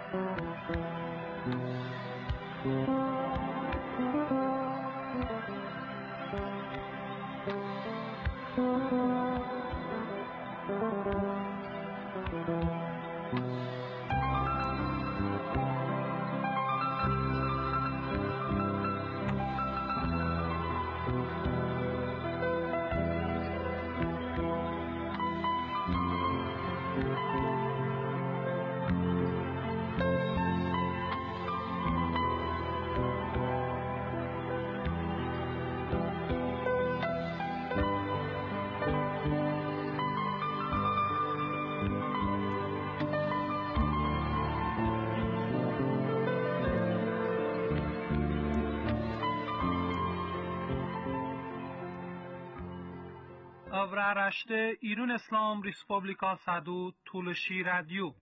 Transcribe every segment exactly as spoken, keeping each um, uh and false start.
Avraaraşte İrun İslam Respublika Sadu Tulshi Radio.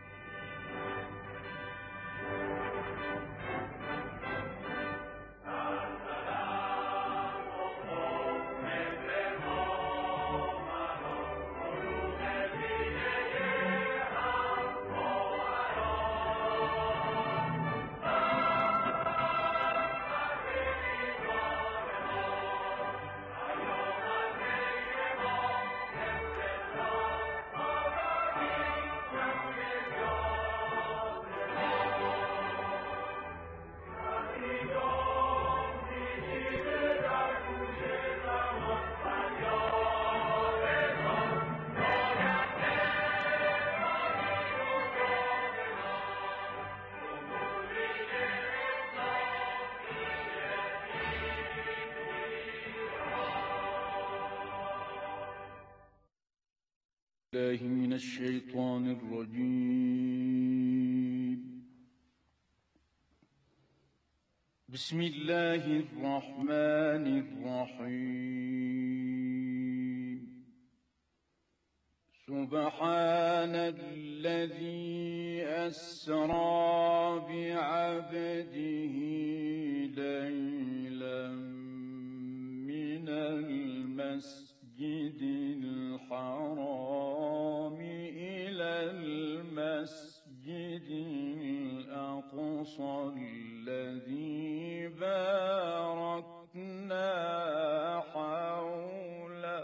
الله من الشيطان الرجيم. بسم الله الرحمن الرحيم. سبحان الذي أسرى بعبده ليلا من المسجد الحرام إلى المسجد الأقصى الذي باركنا حوله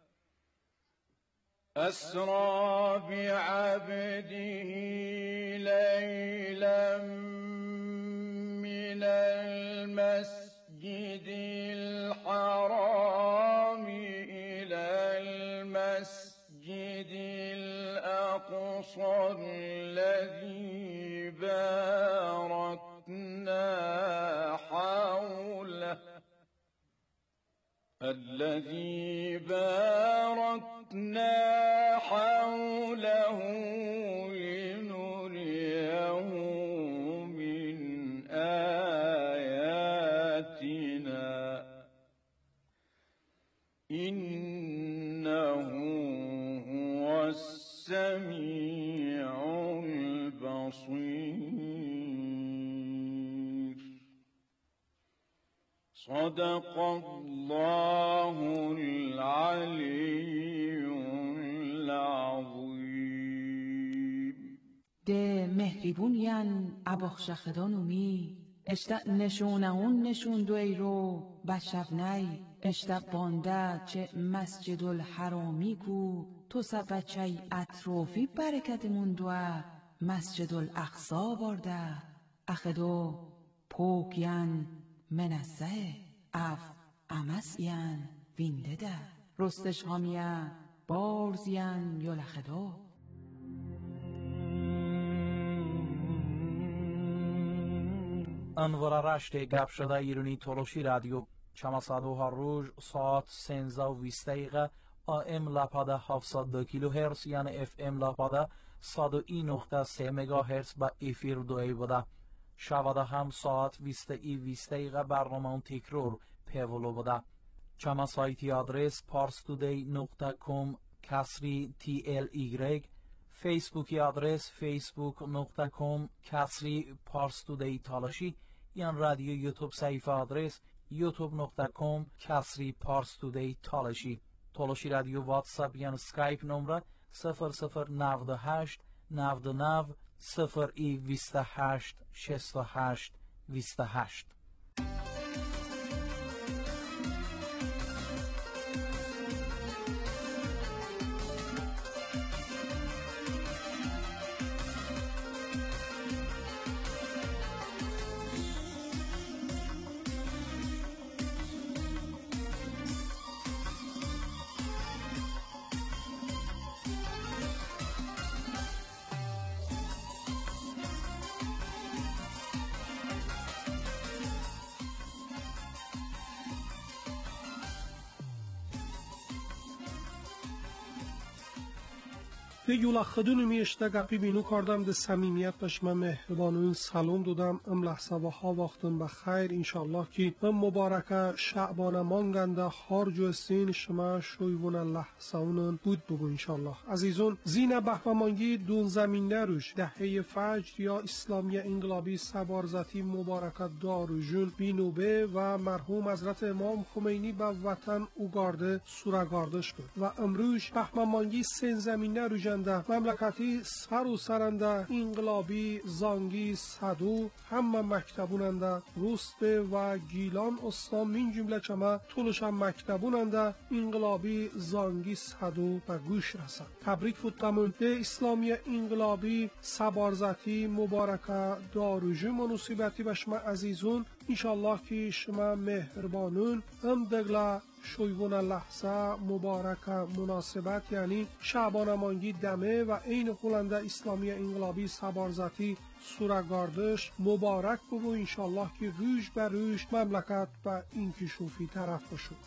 أسرى بعبده ليلا من المسجد الحرام إلى المسجد الأقصى الذي باركنا حوله الذي باركنا حوله لنريه من آياتنا إنه هو السميع البصير. صدق الله العلي العظيم. De mehribuniyan abokhshakhdonumi اشتا نشونهون نشون دوی رو بشفنی اشتا بانده چه مسجد الحرامی کو تو سبچه اطرافی برکتمون دوه مسجد الاقصا بارده اخدو پوکین منزه اف امسین وینده ده رستش هامیه بارزین یلخدو. انوار رشت گپ شده ایرانی تولوشی رادیو چماسادوها روز ساعت سنزده و بیست دقیقه آم لپاده هفتصد و دو کیلو هرتز یعنی اف ام لپاده صد و یک نقطه سه مگا هرتز با افیر دوی بوده. شواده هم ساعت بیست ای بیست دقیقه برنامه تکرار پیولو بوده. چما سایتی آدرس parstoday نقطه com کسری تی ال ایگرگ، فیسبوکی آدرس facebook نقطه com کسری parstoday تالاشی، یان رادیو یوتیوب صفحه آدرس youtube نقطه com کسری parstoday تالاشی. تالاشی رادیو واتساپ یان سکایپ نمره صفر صفر نود و هشت نود و نه صفر ای بیست و هشت شصت و هشت بیست و هشت. ده یولا خدونو میشته گپی بینو کردم ده صمیمیت بشمه مهربانوین سلام دادم ام لحظه و ها وقتن بخیر انشالله که ام مبارکه شعبان مانگنده هار جوستین شما شویون لحظه اونن بود بگو انشالله. عزیزون زین بهمانگی دون زمینه روش دهه فجر یا اسلامی انقلابی سبارزتی مبارکه داروجون بینوبه و مرحوم حضرت امام خمینی به وطن اوگارده سورگاردش بود و امروز بهمانگی سن زمینه روش مملکتی سر و سرنده انقلابی زانگی صدو همه مکتبوننده روسته و گیلان استان من جمله چما طولش هم مکتبوننده انقلابی زانگی صدو و گوش رسند. تبریک فوتمون به اسلامی انقلابی سبارزتی مبارکه داروجو منوسیبتی به شما عزیزون انشالله که شما مهربانون ام دگله شویون لحظه مبارک مناسبت یعنی شعبان مانگی دمه و این خلنده اسلامی انقلابی سبارزتی سورگاردش مبارک بگو انشالله که روش بر روش مملکت و انکشافی طرف بشود.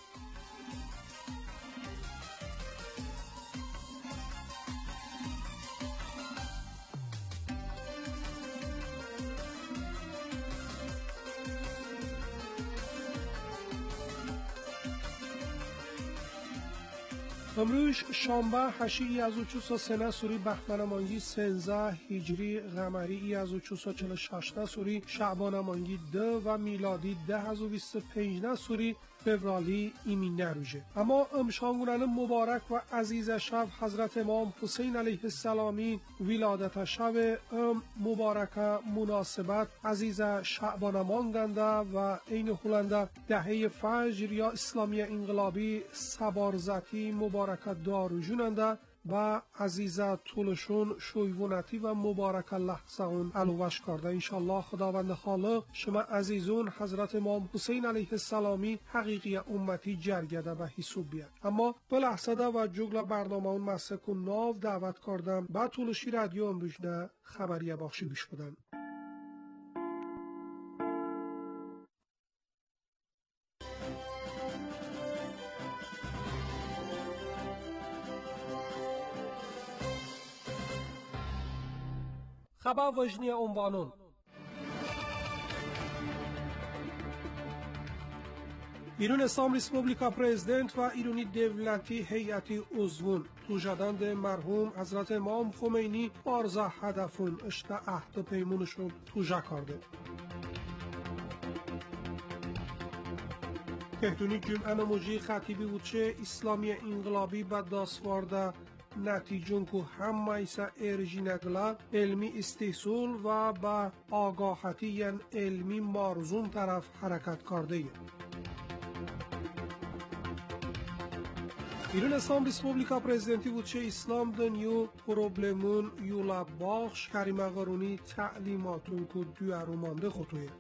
امروز شنبه هشت از و چهارصد و سه سوری بهمن مانگی سنزه هجری قمری از و چهارصد و چهل و شش سوری شعبان مانگی ده و میلادی ده از و بیست و پنج سوری فوریه ایمین نروژه. اما امشانگونان مبارک و عزیز شب حضرت امام حسین علیه السلامی ولادت شب ام مبارک مناسبت عزیز شعبان مانگنده و این خلنده دهه فجر یا اسلامی انقلابی سبارزتی مبارک داروجوننده و عزیزه طولشون شویونتی و مبارک لحظه اون علوش کرده. انشالله خداوند خالق شما عزیزون حضرت امام حسین علیه السلامی حقیقی امتی جرگده و حسوب بیاد. اما به لحظه ده و جگل برنامه اون مسکو ناو دعوت کردم با طولشی رادیو امروجده خبریه باخشی گوش بدن. خبر وجنی عنوانون ایران اسلام ریسپوبلیکا پرزیدنت و ایرانی دولتی هیئتی عضوون توجدند مرحوم حضرت امام خمینی بارزه هدفون اشته عهد پیمونشون توجه کرده. کهدونی جمعه نموجی خطیبی بود چه اسلامی انقلابی به دستوارده نتیجون که هم میسا ارجی نگلا علمی استحصول و با آگاهتی یعنی علمی مارزون طرف حرکت کرده. ایران اسلام ریسپوبلیکا پرزیدنتی بود چه اسلام دنیو پروبلمون یولا باخش کریم قرونی تعلیماتون که دوارو مانده خطویه.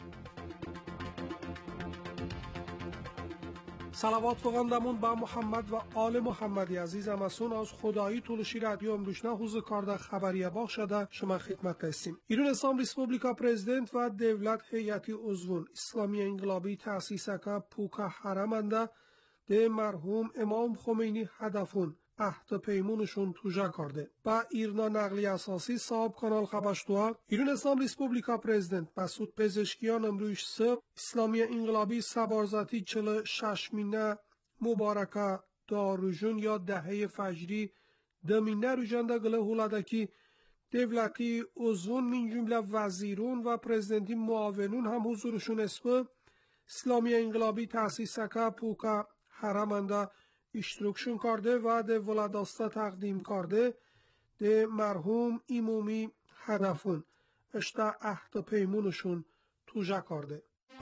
صلوات فغندمون با محمد و آل محمدی عزیز امسون از خدایی طولشی رادیو امروشنه حوزه کارده خبریه باخ شده شما خدمت هستیم. ایران اسلام ریسپوبلیکا پرزیدنت و دولت هیئتی عضوون اسلامی انقلابی تأسیس که پوکا حرمنده ده مرحوم امام خمینی هدفون عهد پیمونشون توجه کرده. با ایرنا نقلی اساسی صاحب کانال خبشتوها ایران اسلام ریسپوبلیکا پرزیدنت مسعود پزشکیان امروز صبح اسلامی انقلابی سبارزتی چهل و شش مینه مبارکه داروجون یا دهه فجری دمینه روجنده گله هولدکی دولتی عضوون من جمله وزیرون و پرزیدنتی معاونون هم حضورشون اسم اسلامی انقلابی تأسیس که پوکا حرمنده اشتراکشون کرده و ده ولاداسته تقدیم کرده ده مرحوم ایمومی هدفون اشتا عهد پیمونشون توجه کرده.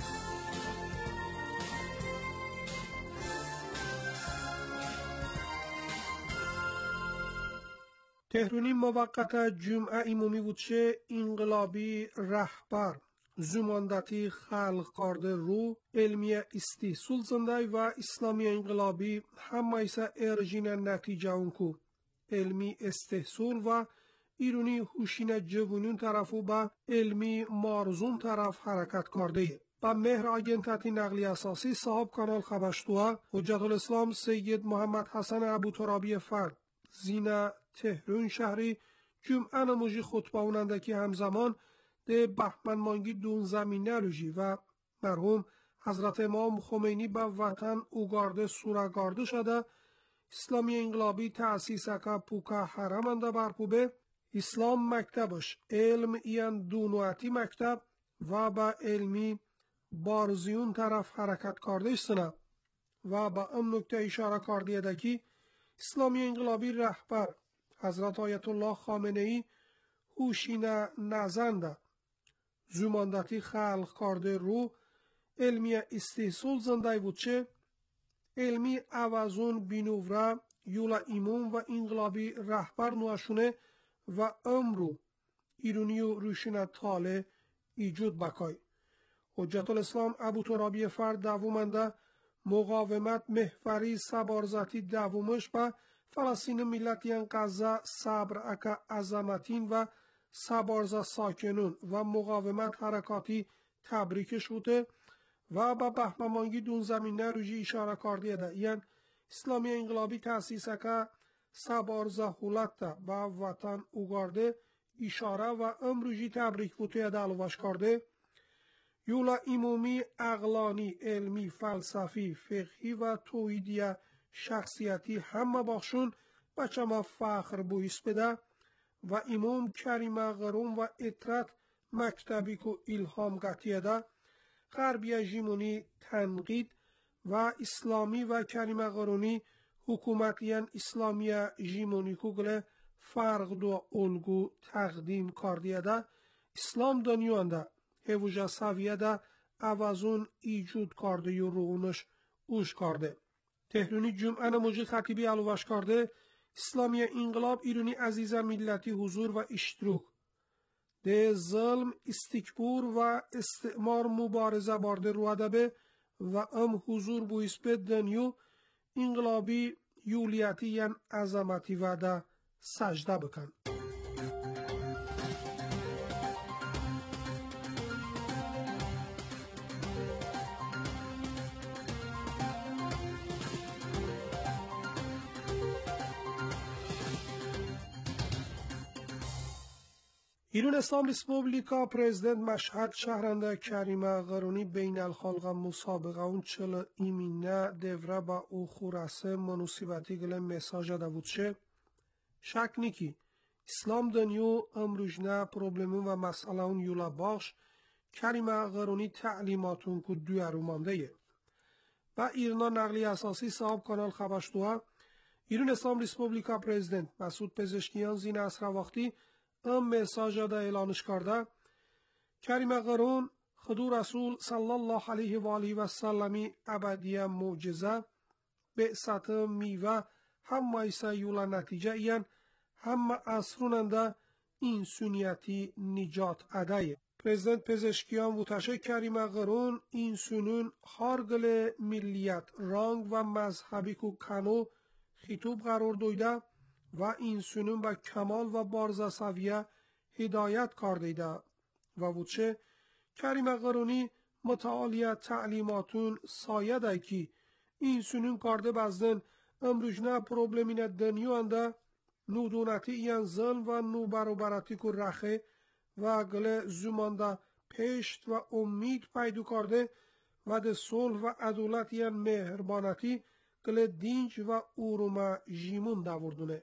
تهرونی موقت جمعه ایمومی بود چه انقلابی رهبر زماندتی خلق کرده رو علمی استیسول زنده و اسلامی انقلابی همه ایسا ارژین نتیجه اونکو علمی استحصول و ایرونی هوشین جوونون طرفو با علمی مارزون طرف حرکت کرده. با مهر آگنتاتی نقلی اساسی صاحب کانال خبشتوها حجت الاسلام سید محمد حسن ابوترابی فرد زینا تهرون شهری جمعه نموجی خطبه اونندکی همزمان ده بهمن مانگی دون زمینه لوجی و مرحوم حضرت امام خمینی با وطن اوگارده سورگارده شده اسلامی انقلابی تأسیس که پوکا حرمنده برپوبه اسلام مکتبش علم ایان دونواتی مکتب و با علمی بارزیون طرف حرکت کرده سنه و با ام نکته اشاره کرده دکی اسلامی انقلابی رهبر حضرت آیت الله خامنه ای هوشین نزنده زماندتی خلق کرده رو علمی استحصول زنده بود چه علمی عوضون بینوورا یولا ایمون و انقلابی رهبر نوشونه و امرو ایرونی و روشن تاله ایجود بکای. حجت الاسلام ابوترابی فرد دوومنده مقاومت محوری سبارزتی دوومش با فلسطین ملتیان قضا صبر اکا عظمتین و سبارزا ساکنون و مقاومت حرکاتی تبریکش بوده و با بهممانگی دون زمینه روژی اشاره کرده ده یعنی اسلامی انقلابی تأسیس اکا سبارزا حولت با وطن اوگارده اشاره و امروژی تبریک بوده دلوش کرده یولا ایمومی اقلانی علمی فلسفی فقهی و توحیدی شخصیتی همه باخشون بچه ما فخر بویس بده و ایموم کریم غروم و اطرت مکتبی که الهام گتیه ده غربی جیمونی تنقید و اسلامی و کریم غرونی حکومتیان اسلامی جیمونی که گله فرق دو الگو تقدیم کردیه ده اسلام دنیوانده هفوجا سویه ده عوضون ایجود کرده یو رونش اوش کرده. تهرونی جمعه نموجی خطیبی علوش کرده اسلامی انقلاب ایرونی عزیزان ملتی حضور و اشتروک ده ظلم استکبور و استعمار مبارزه بارده رو ادبه و ام حضور بویس به دنیو انقلابی یولیتی ین عظمتی و ده سجده بکن. ایران اسلام ریسپوبلیکا پرزیدنت مشهد شهرنده کریم غرونی بین الخلق مسابقه اون چل ایمینه دوره با او خورسه منوسیبتی گله مساج ده بود شه شک نیکی اسلام دنیو امروجنه پروبلمون و مسئله اون یولا باخش کریم غرونی تعلیماتون که دوی رومانده یه و ایران نقلی اساسی صاحب کانال خبشتوها ایران اسلام ریسپوبلیکا پرزیدنت مسعود پزشکیان زین اصر وقتی ام مساج ده اعلانش کرده کریم غرون خدو رسول صلی الله علیه و آله و سلمی ابدیه معجزه بعثت میوه هم ایسا یولا نتیجه این هم اصروننده این سنیتی نجات ادایه پرزیدنت پزشکیان و تشه کریم غرون این سنون هارگل ملیت رانگ و مذهبی که کنو خطوب قرار دویده و این سنون با کمال و بارزا سویه هدایت کردیده و بودشه کریم غرونی متعالی تعلیماتون سایه ده که این سنون کرده بزدن امروجنه پروبلمین دنیو انده نودونتی این ظلم و نو برابرتی که رخه و گله زمانده پشت و امید پیدا کرده و ده صلح و عدالت این مهربانتی گله دینج و اوروما جیمون دوردونه.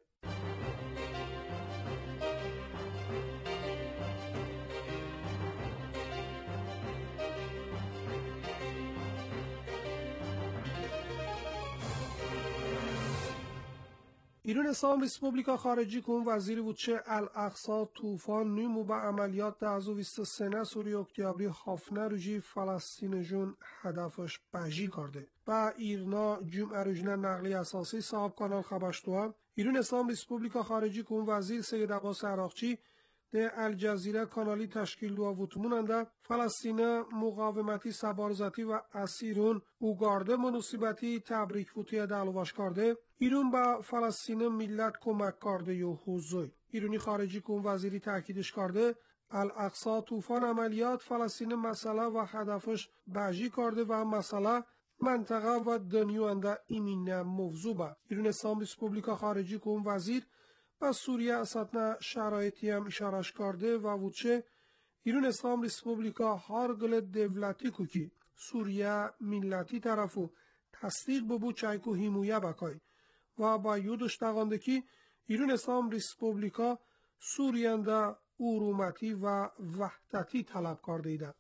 ایران اسلام ریسپوبلیکا خارجی کن وزیری بود چه الاقصا طوفان نیمو به عملیات ده از بیست سنه سوری اکتیابری هافنه روژی فلسطین جون هدفش بجی کرده. با ایرنا جمعه روژنه نقلی اساسی صاحب کانال خبشتوان ایران اسلام ریسپوبلیکا خارجی کن وزیر سید عباس عراقچی ده الجزیره کانالی تشکیل دو وطموننده فلسطین مقاومتی سبارزتی و اسیرون اوگارده منوسیبتی تبریک فوتی دلواش کرده ایرون با فلسطین ملت کمک کرده یو حوزوی ایرونی خارجی کن وزیری تاکیدش کرده الاقصا طوفان عملیات فلسطین مسئله و هدفش بجی کرده و مسئله منطقه و دنیوانده ایمین موضوع با ایران اسلام ریسپوبلیکا خارجی کن وزیر و سوریه اساتنا شرایطی هم اشارش کرده و وچه ایران اسلام ریسپوبلیکا هر گل دولتی کو کی سوریه ملتی طرفو تصدیق ببو چایکو هیمویه بکای و با یودش تاقانده کی ایران اسلام ریسپوبلیکا سوریانده ارومتی و وحدتی طلب کرده ایده.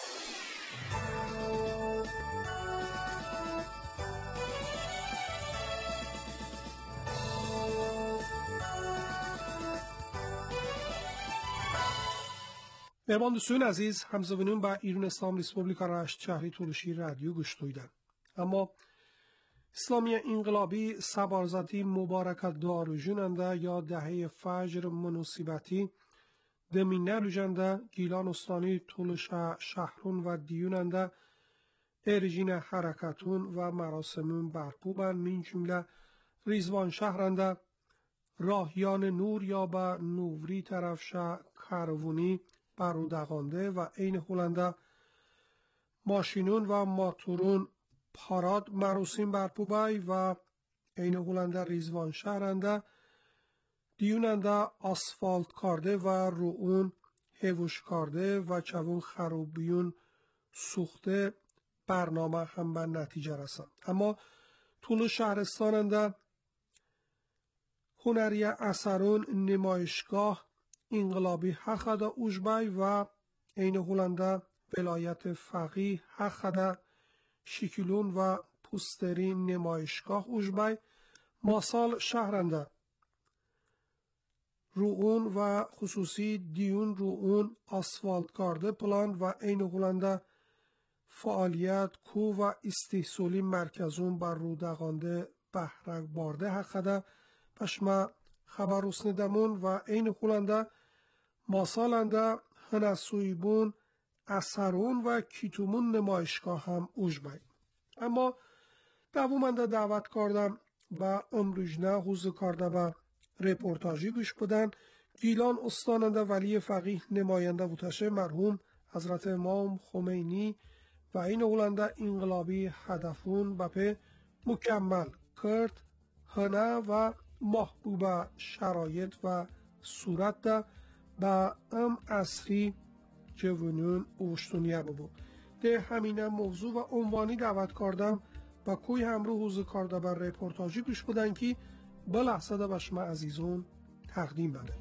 مهربان دوستان عزیز همزبانان با ایران اسلام ریسپوبلیکا رشت شهری تولشی رادیو گوش دویدن. اما اسلامی انقلابی سبارزتی مبارکت دارو جوننده یا دهه فجر منوسیبتی دمینه روژنده گیلان استانی تولش شهرون و دیوننده ارجین حرکتون و مراسمون برپوبن من جمله ریزوان شهرنده راهیان نور یا با نوری طرفشه کاروونی برودقانده و این هولنده ماشینون و ماتورون پاراد مراسم برپوبای و این هولنده ریزوان شهرنده دیوننده آسفالت کرده و روون هوش کرده و چون خروبیون سوخته برنامه هم به نتیجه رسند. اما طول شهرستاننده هنری اثرون نمایشگاه انقلابی حقده اوجبای و این هولنده ولایت فقیه حقده شکلون و پوستری نمایشگاه اوجبای ماسال شهرنده روون و خصوصی دیون روون آسفالت کرده پلان و این هولنده فعالیت کو و استحصالی مرکزون بر رودقانده بهرک بارده حقده پشما خبر رسندمون و این هولنده ماسالنده هنسویبون اثرون و کیتومون نمایشگاه هم اوجبای. اما دوومنده دعوت کردم و امروجنه حوزه کرده با رپورتاجی گوش بدن گیلان استاننده ولی فقیه نماینده بوتشه مرحوم حضرت امام خمینی و این هولنده انقلابی هدفون بپه مکمل کرد هنه و محبوب شرایط و صورت ده با ام اصری جوانون اوشتونیه ببو ده همینه موضوع و عنوانی دعوت کردم با کوی همرو حوزه کرده بر رپورتاجی گوش بدن که با لحظه ده بشما عزیزون تقدیم بده.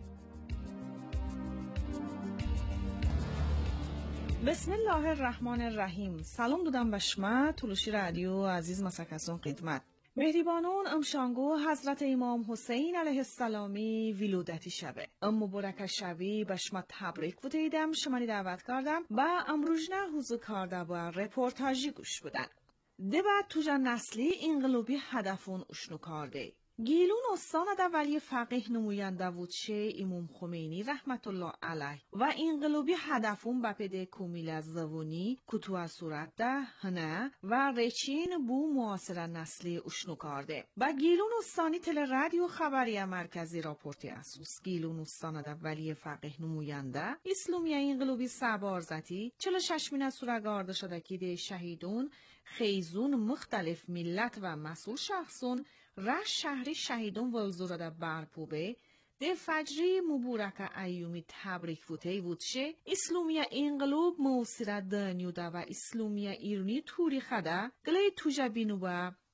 بسم الله الرحمن الرحیم. سلام دادم بشما تولوشی رادیو عزیز مسکسون قدمت مهریبانون امشانگو حضرت امام حسین علیه السلامی ولادتی شبه ام مبارک شبی بشما تبریک بودیدم شمانی دعوت کردم و امروجنه حضور کرده با رپورتاجی گوش بدن ده بعد توجه نسلی انقلابی هدفون اشنو کرده گیلون استان ده ولی فقیه نموینده بود چه امام خمینی رحمت الله علیه و انقلابی هدفون بپده کمیل از زوانی کتو از صورت ده هنه و رچین بو معاصر نسلی اشنو کرده و گیلون استانی تل رادیو خبری مرکزی راپورتی اسوس گیلون استان ده ولی فقیه نموینده اسلامی انقلابی سبارزتی چل و شش مین سورگارده شده که ده شهیدون خیزون مختلف ملت و مسئول شخصون رش شهری شهیدون ولزورده برپوبه ده فجری مبورک ایومی تبریک فوته بودشه اسلامی انقلاب موسیره دنیوده و اسلامی ایرانی توری خده گلی توجه بینو با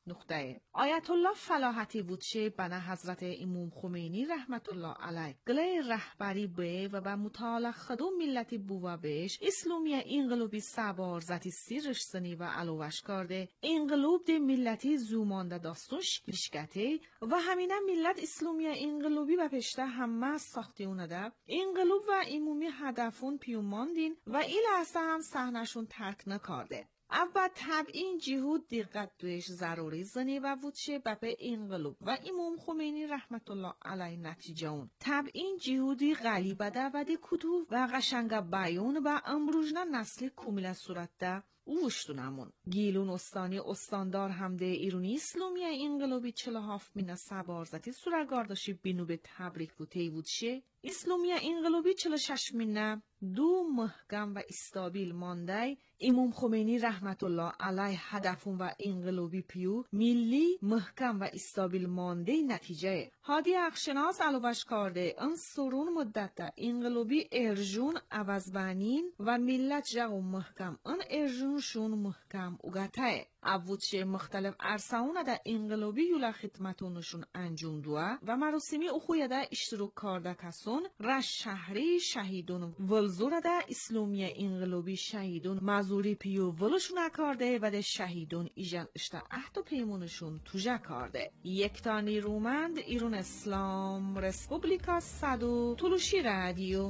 نقطه آیت الله فلاحتی وودشه بنا حضرت امام خمینی رحمت الله علیه گله رهبری به و به مطالعه خدو ملتی بوا بهش اسلامی انقلابی سبار زتی سیرش سنی و علوش کرده انقلاب ده ملتی زومانده داستوش گیشگته و همینه ملت اسلامی انقلابی و پشته همه ساختی اونه ده انقلاب و عمومی هدفون پیوماندین و این لحظه هم صحنهشون ترک نکرده. اول طبعین جهود دقت دوش ضروری زنی و وودشه بپه انقلاب و امام خمینی رحمت الله علیه نتیجه اون طبعین جهودی غلیبه ده و دی کتوب و قشنگ بیان و امروجنا نسل کمیل صورت ده اوشتونمون گیلون استانی استاندار همده ایرونی اسلامی انقلابی چهل و هفت مینه سبارزتی سورگارداشی بینو به تبریک بوده وودشه اسلامی انقلابی چهل و شش مینه دو محکم و استابیل مانده امام خمینی رحمت الله علیه هدفون و انقلابی پیو ملی محکم و استابیل مانده نتیجه هادی اخشناس علوش کرده ان سرون مدت ده انقلابی ارجون عوضبانین و ملت جغو محکم ان ارجونشون محکم اوگته عوضشه مختلف عرصهونه ده انقلابی یولا خدمتونشون انجام دوه و مراسمی اخویه ده اشتراک کرده کسون رش شهری شهیدون ولزوره ده اسلامی انقلابی شهیدون مزوری پیو ولشون کرده و ده شهیدون ایجان اشتا عهد و پیمونشون توجه کرده یک تا نیرومند ایران اسلام رسپوبلیکا صدو تلوشی رادیو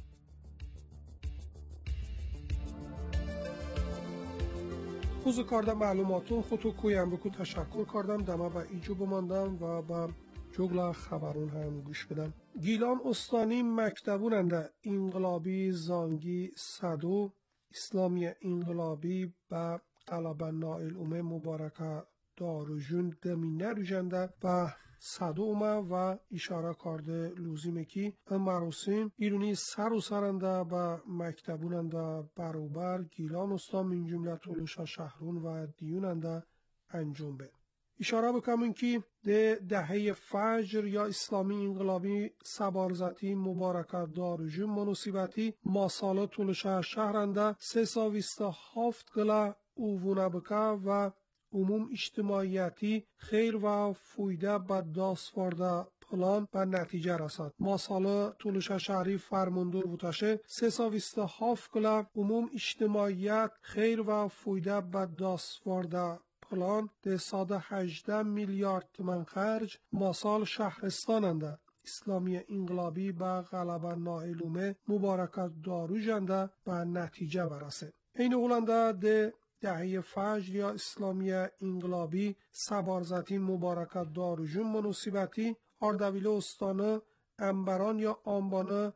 خوز کردم معلوماتون خودتو کویم بکو تشکر کردم دمه و ایجو بماندم و با جغل خبرون هم گوش بدم. گیلان استانی مکتبوننده انقلابی زانگی صدو اسلامی انقلابی با قلبه نائل اومه مبارکه داروجون دمینه روژنده و صدو اومه و اشاره کرده لوزیمه که مراسم ایرونی سر و سرنده با مکتبوننده بروبر گیلان استان من جمله تولوشا شهرون و دیوننده انجام به. اشاره بکنم که ده دهه فجر یا اسلامی انقلابی سبارزتی مبارکه داروجون مناسبتی ما ساله تولوشا شهرنده سه ساویست هفت گله اوونه بکه و عموم اجتماعیتی خیر و فویده به داستوارده پلان و نتیجه رسد. ما ساله تولوشا شهری فرماندور بودشه سه ساویست هفت گله عموم اجتماعیت خیر و فویده به داستوارده پلان ده ساده هجده میلیارد تومان خرج ماسال شهرستاننده اسلامی انقلابی به غلبه نائلومه مبارکت دارو جنده به نتیجه برسه. این اولنده ده دهه فجر یا اسلامی انقلابی سبارزتی مبارکت داروجون مناسبتی اردبیل استانه انبران یا آنبانه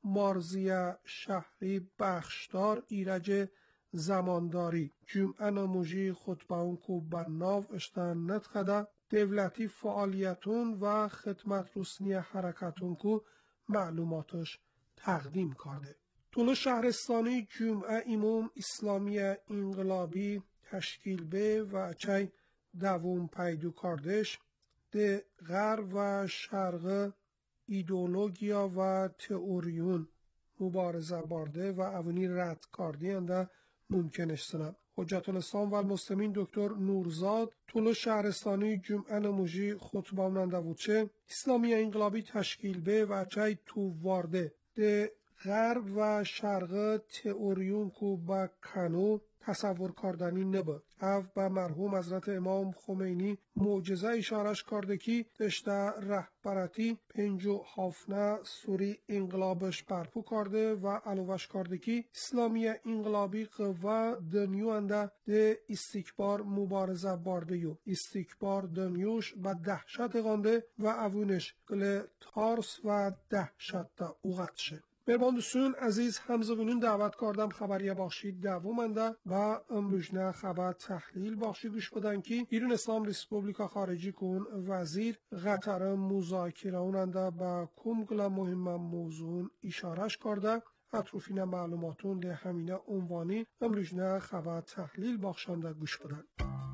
مارزیه شهری بخشدار ایرج زمانداری جمعه نموژی خطبه اون کو برناو اشتن ندخده دولتی فعالیتون و خدمت رسنی حرکتون کو معلوماتش تقدیم کرده. طول شهرستانی جمعه امام اسلامی انقلابی تشکیل به و چای دوم پیدو کردش ده غرب و شرق ایدئولوژیا و تئوریون مبارزه برده و اونی رد کردنده ممکن است. حجت الاسلام و المسلمین دکتر نورزاد طول شهرستانی جمعه نموژی خطبه اوننده بودشه اسلامی انقلابی تشکیل به و چای تو وارده ده غرب و شرق تئوریون کو با کنو تصور کردنی نبود. او به مرحوم حضرت امام خمینی معجزه اشارش کرده که دشته رهبرتی پنج و هفته سوری انقلابش برپو کرده و علوش کرده که اسلامی انقلابی قوه دنیوانده ده استکبار مبارزه برده یو استکبار دنیوش به دهشت غانده و اونش گله تارس و دهشت اوغت شه. مهربان دوستان عزیز همزبونون دعوت کردم خبریه بخشی دومنده و امروزنه خبر تحلیل بخشی گوش بدن که ایران اسلام ریسپوبلیکا خارجی کن وزیر قطر مذاکره اوننده با کمگل مهم موضوع اشارش کرده اطروفین معلوماتون ده همینه عنوانی امروزنه خبر تحلیل بخشنده گوش بدن.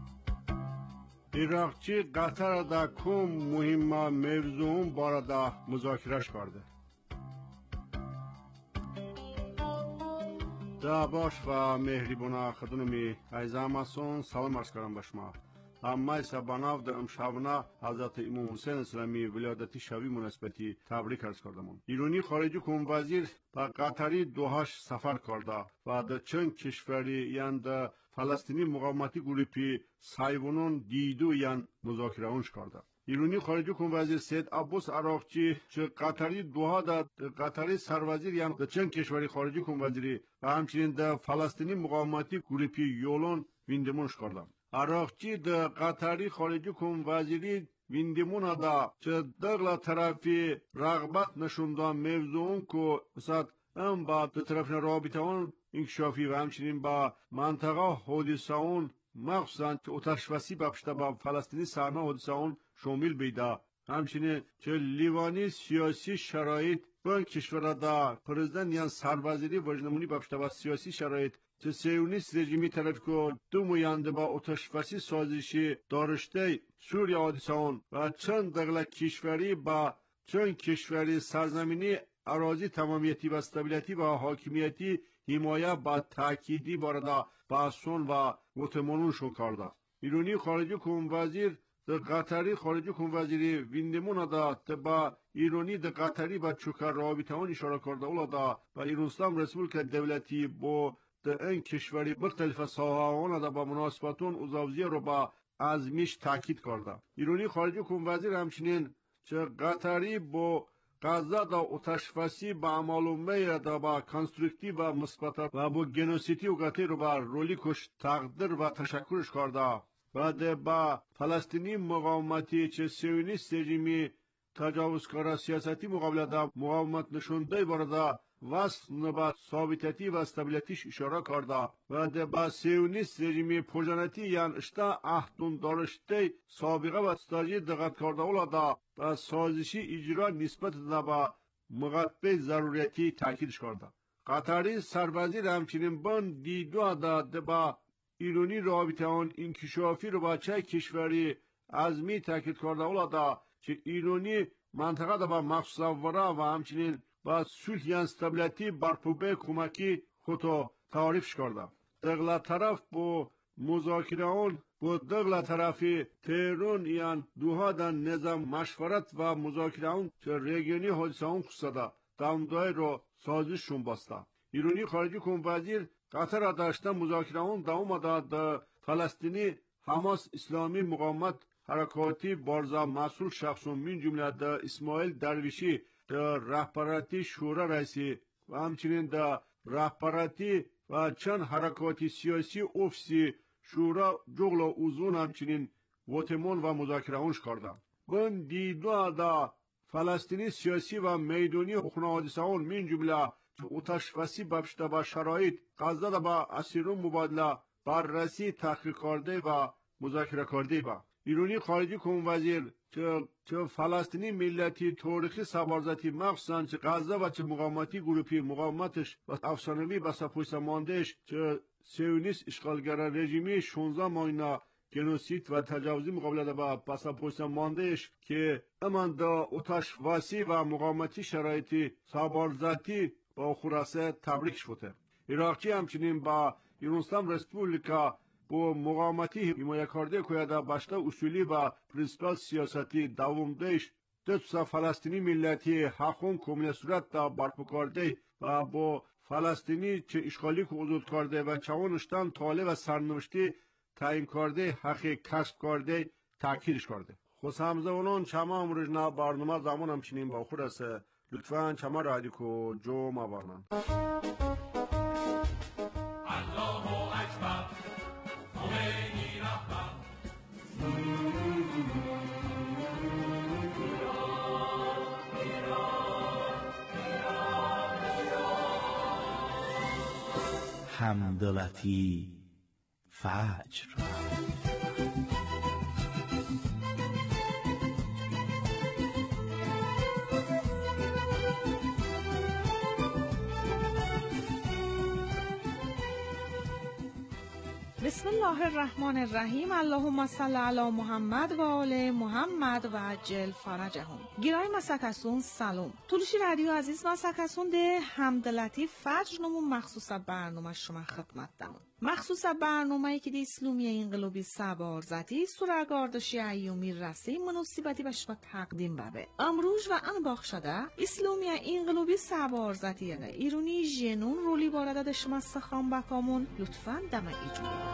ایراقچی قطر دا کم مهم موضوع بارده مذاکرهش کرده. دا باش و مهربان خدمت عزیزم هستم. سلام عرض کردم به شما. اما سباناف در امشبنا حضرت امام حسین اسلامی ولادتی شوی مناسبتی تبریک عرض کردم. ایرانی خارجی کم وزیر به قطری دوهاش سفر کرده و در چند کشوری یعنی در فلسطینی مقاومتی گروپی سایوانون دیدو یعنی مذاکره اونش کرده. ایرانی خارجی کم وزیر سید عباس عراقچی چه قطری دوها در قطری سروزیر یعنی در چند کشوری خارجی کم وزیری و همچنین در فلسطینی مقاومتی گروپی یولون ویندمونش کرده. عراقچی در قطری خارجی کم وزیری ویندمون دا چه دغلا طرفی رغبت نشوندن موضوعون که مثلا ام با طرف رابطه اون انکشافی و همچنین با منطقه حادثه اون مخصوصا که اتش وسی بپشته با فلسطینی سرنا حادثه اون شامل بیده. همچنین چه لیوانی سیاسی شرایط بان کشور دا پرزیدنت یعنی سروزیری وجنمونی بپشته با سیاسی شرایط چه سیونیست رژیمی طرف که دو موینده با اتش وسی سازشی دارشته سوریا حادثه اون و چند دغلا کشوری با چند کشوری سرزمینی اراضی تمامیتی و استابیلیتی و حاکمیتی حمایه با تأکیدی وارد بحثون و گوتمانون شو کرده. ایرانی خارجی کم وزیر در قطری خارجی کم وزیری ویندمون دا با ایرانی در قطری با چوکر رابطه اون اشاره کرده اولا دا با ایرانستان رسپولیک دولتی با در این کشوری مختلف ساحه اون دا با مناسبتون اوزاوزیه رو با ازمیش تاکید کرده. ایرانی خارجی کم وزیر همچنین چه قطری با غزه دا اتش فسی با معلومه دا با کنسترکتیو و مثبت و با گنوسیتی و قطعی رو با رولیکش تقدیر و تشکرش کرده و با فلسطینی مقاومتی چه سیونیست رژیمی تجاوزکار سیاستی مقابل دا مقاومت نشونده وارد وصل نبات ثابتتی و استابیلیتیش اشاره کرده و با سیونیست رژیمی پرجنتی یعنی اشتا احتون دارشته سابقه و استاجی دقت کرده اولا دا و سازشی اجرا نسبت دا با مقاطبه ضروریتی تاکیدش کرده. قطری سربازی همچنین بان دیدو دا با ایرانی رابطه آن انکشافی رو با چه کشوری ازمی تاکید کرده اولا دا چه ایرانی منطقه دا با مخصوص ورا و همچنین با صلح یعنی استابیلیتی برپوبه کمکی خودو تعریفش کرده. دغلا طرف با مذاکره اون با دغلا طرفی تهران یعنی دوها در نظام مشورت و مذاکره اون چه ریگیونی حادثه اون خصده دامدای رو سازششون باسته. ایرانی خارجی کم وزیر قطر داشته مذاکره اون دوام داد فلسطینی حماس اسلامی مقاومت حرکاتی بارزا مسئول شخصون من جمله در اسماعیل درویشی در رهبراتی شورا رئیسی و همچنین در رهبراتی و چند حرکاتی سیاسی افسی شورا جغل و اوزون همچنین وطمون و مذاکره اونش کردن. بن دیدو دا فلسطینی سیاسی و میدونی اخنا حادثه اون من جمله اتش وسی بپشته با شرایط غزه دا با اسیرون مبادله بررسی تحقیق کرده و مذاکره کرده با ایرانی خارجی کم وزیر چه, چه فلسطینی ملتی تاریخی سبارزتی مخصوصا چه غزه و چه مقاومتی گروپی مقاومتش و افسانوی بسا پشت ماندهش چه سیونیست اشغالگر رژیمی شانزده ماهینا گنوسید و تجاوزی مقابله با بسا پشت ماندهش که امان دا اتش واسی و مقاومتی شرایطی سبارزتی با خلاصه تبریک شده. عراقچی همچنین با ایرانستان رسپولیکا با مقاومتی حمایه کرده که در باشته اصولی و پرنسپل سیاستی دوامدهش دو فلسطینی ملتی حقون کامل صورت دا برپا کرده و با فلسطینی چه اشغالی که وجود کرده و چوانشتن طالب و سرنوشتی تعیین کرده حقی کسب کرده تاکیدش کرده. خوش همزمانان چما امروزنا برنامه زمان همچنین با خود است. لطفاً چما رادیو کو جو ما برنامه همدلتی فجر بسم الله الرحمن الرحیم. اللهم صل علی محمد و آل محمد و عجل فرجهم. گیرای مسکسون سلام. تولوشی رادیو عزیز مسکسون ده حمد لطیف فجر نمون مخصوص برنامه شما خدمت دمون. مخصوص برنامه‌ای که دی اسلومی انقلابی سبار زدی سورگاردشی ایومی رسی مناسبتی به شما تقدیم ببه. امروز و انباخ شده اسلومی انقلابی سبار زدی ده ایرونی جنون رولی بارده ده شما سخام بکامون لطفاً دم ایجوری.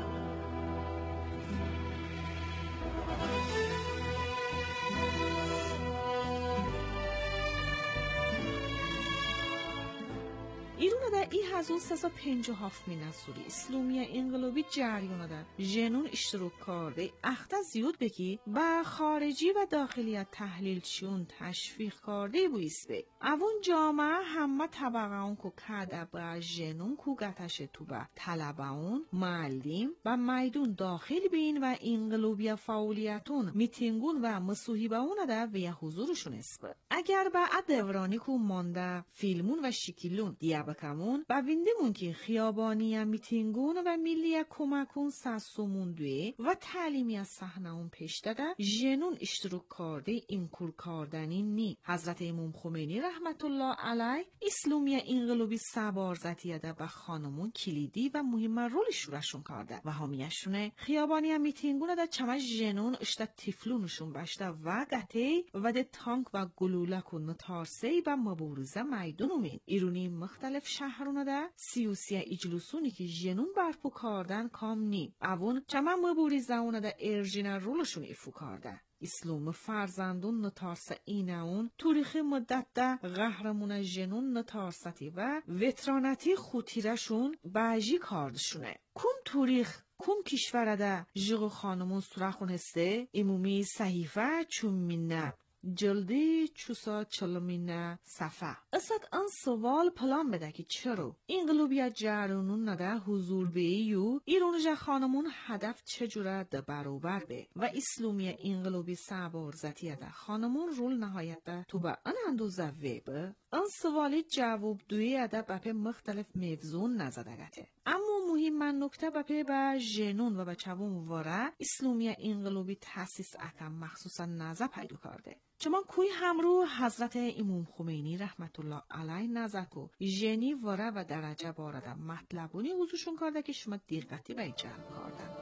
ایرونه ده ای هزار و سیصد و پنجاه و هفت مینه سوری اسلومی انقلابی جریانه ده جنون اشتراک کرده اخته زیاد بکی با خارجی و داخلی تحلیل چون تشویق کرده بویست به اون جامعه همه طبقه اون که کده با جنون که گتشه تو با طلبه اون معلم و میدون داخل بین و انقلابی فعالیتون میتینگون و مصوحیبه اون ده و یه حضورشون است. اگر با دورانی که مانده فیلمون و شکلون دیه بکمون با ویندمون که خیابانی میتینگون و ملی کمکون ساسومون دوی و تعلیمی از صحنه اون پیش داده جنون اشتراک کرده این کور کردنی نی. حضرت امام خمینی رحمت الله علیه اسلومی انقلابی سبار زدیه ده با خانمون کلیدی و مهم رول شورشون کرده و همیشونه خیابانی میتینگون ده چمه جنون اشتا تفلونشون بشته و گته و ده تانک و گلولک و نتارسی و مبارزه میدونومین ایرونی مختلف شهرونه ده سیوسی اجلسونی که جنون برپو کردن کام نی اون چمه مبارزه اونه ده ارژین رولشون ایفو کرده. اسلام فرزندون نتارسه اینه اون تاریخ مدت ده قهرمون جنون نتارستی و وترانتی خوتیرشون باجی کاردشونه. کم تاریخ کم کشور ده جغ خانمون سراخون هسته امومی صحیفه چون مینه جلدی چوسا چلمینه صفحه. اصد ان سوال پلان بده که چرا انقلابی جرانون نده حضور بیو ایرونجا خانمون هدف چجوره ده برابر به و اسلومی انقلابی سبار زتیه ده خانمون رول نهایت ده تو با ان اندوزه ویبه ان سوالی جواب دوی اده بپه مختلف موضوع نزدگته. اما مهم نکته بپه با جنون و با چوون واره اسلومی انقلابی تاسیس اکم مخصوصا نزه پیدا کرده. چمان کوی همرو حضرت امام خمینی رحمت الله علیه نزکو جنی واره و درجه بارده مطلبونی وضوشون کرده که شما دقتی به جلب کرده.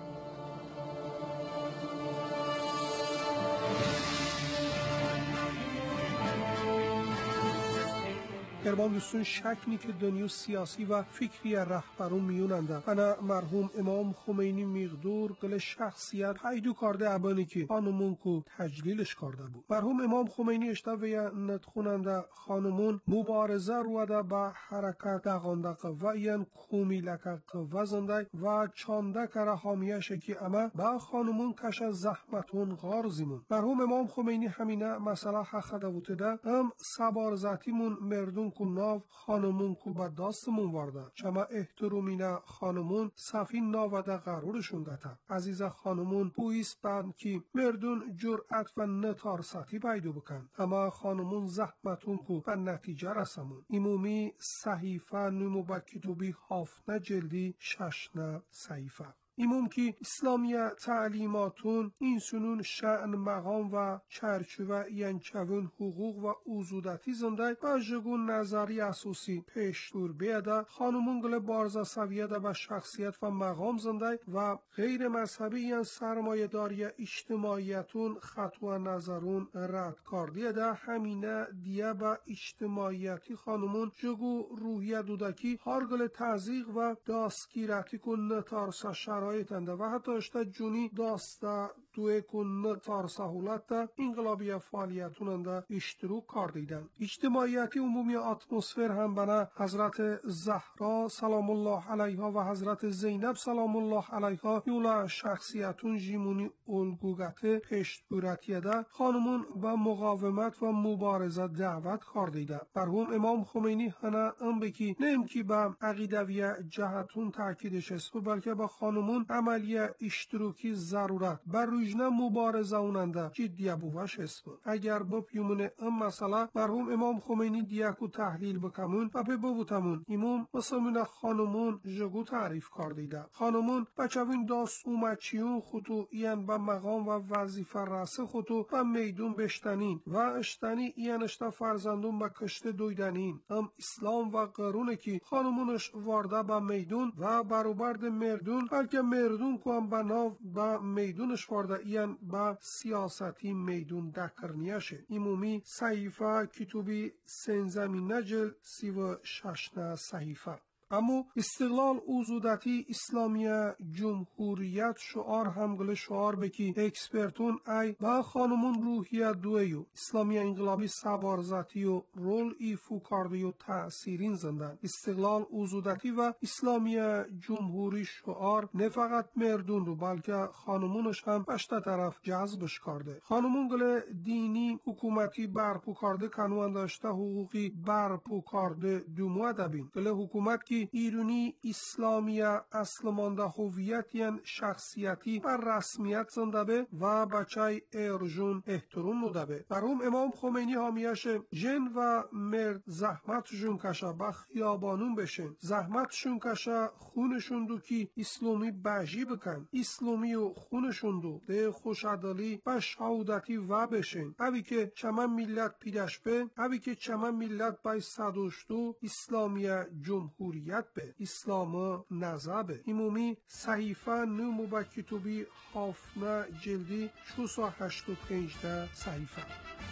گربان دوستون شک نی که دنیا سیاسی و فکری رهبرون میوننده. انا مرحوم امام خمینی مقدور قل شخصیت پیدو کرده ابانی که خانمون کو تجلیلش کرده بود. مرحوم امام خمینی اشتا ویا ندخوننده خانمون مبارزه روده با حرکت دقانده قوائیان کومیلک قوه زنده و چانده کره حامیشه که اما با خانمون کش زحمتون غارزیمون. مرحوم امام خمینی همینه مسئله حق دوته ده هم سبارزتیمون مردون کو ناو خانمون کو با داستمون وارده چما احترومینه خانمون صفین ناوده غرورشون دته. عزیز خانمون بویست بند که مردون جرأت و نتارساتی پیدا بکن اما خانمون زحمتون کو و نتیجه رسمون. ایمومی صحیفه نمو با کتوبی هافنه جلدی ششنه صحیفه. ایمون که اسلامی تعلیماتون این سنون شأن مقام و چرچوه ینچوون حقوق و اوزودتی زنده و جگون نظری اساسی پیش دور بیده خانمون گل بارزا سویده به شخصیت و مقام زنده و غیر مذهبی ین سرمایه داری اجتماعیتون خطوه نظرون رد کردیه ده همینه دیه به اجتماعیتی خانمون جگو روحیه دودکی هر گل تعزیق و داستگیرتی کن نتارسه شرایط و حتی اشتا جونی داسته دوی کن تار سهولت ده انقلابی فعالیتون ده اشتروک کردیدن. اجتماعیتی عمومی اتمسفر هم بنا حضرت زهرا سلام الله علیها و حضرت زینب سلام الله علیها یولا شخصیتون جیمونی الگوگته پشت بورتیه ده خانمون با مقاومت و مبارزه دعوت کردیده. مرحوم امام خمینی هنه ام بکی نیم کی با عقیدوی جهتون تاکیدش است بلکه با خانمون عملیه اشتراکی ضرورت بر روی rujna mübarezavunanda ciddiye buvaş esbun. Eğer bu yumune ım masala merhum İmam Khomeini diyaku tahlil bakamun ve pe bavutamun imam masamuna خانمون جگو تعریف کردیده. خانمون بچوین داست اومچیون خودو این با مقام و وظیفه راسه خودو با میدون بشتنین و اشتنی این اشتا فرزندون با کشت دویدنین. ام اسلام و قرونه که خانمونش وارده با میدون و بروبرد مردون بلکه مردون که هم بناو با میدونش وارده این با سیاستی میدون دکرنیشه. ایمومی صحیفه کتوبی سنزمین نجل سی و ششنه صحیفه. اما استقلال اوزودتی اسلامی جمهوریت شعار همگل شعار بکی اکسپرتون ای با خانمون روحیت دویو اسلامی انقلابی سبارزتی و رول ایفو کردی و تأثیرین زندن. استقلال اوزودتی و اسلامی جمهوری شعار نه فقط مردون رو بلکه خانمونش هم پشت طرف جذبش کرده. خانمون گل دینی حکومتی برپو کرده کنوان داشته حقوقی برپو کرده دومو دبین گل حکومت کی ایرانی اسلامی اصل مانده هویتین شخصیتی و رسمیت زنده به و بچه ارجون احترام نده به. برام امام خمینی حامیش جن و مرد زحمتشون کشه با خیابانون بشن، زحمتشون کشه خونشون دو کی اسلامی بجی بکن، اسلامی و خونشون دو ده خوشعدالی و شهودتی و بشن. اوی که چمن ملت پیدش به، اوی که چمن ملت بای صدوشتو اسلامی جمهوری به اسلام نزابه. ایمومی صحیفه نمو با کتوبی حافنه جلدی شوس و هشت و پنجده صحیفه.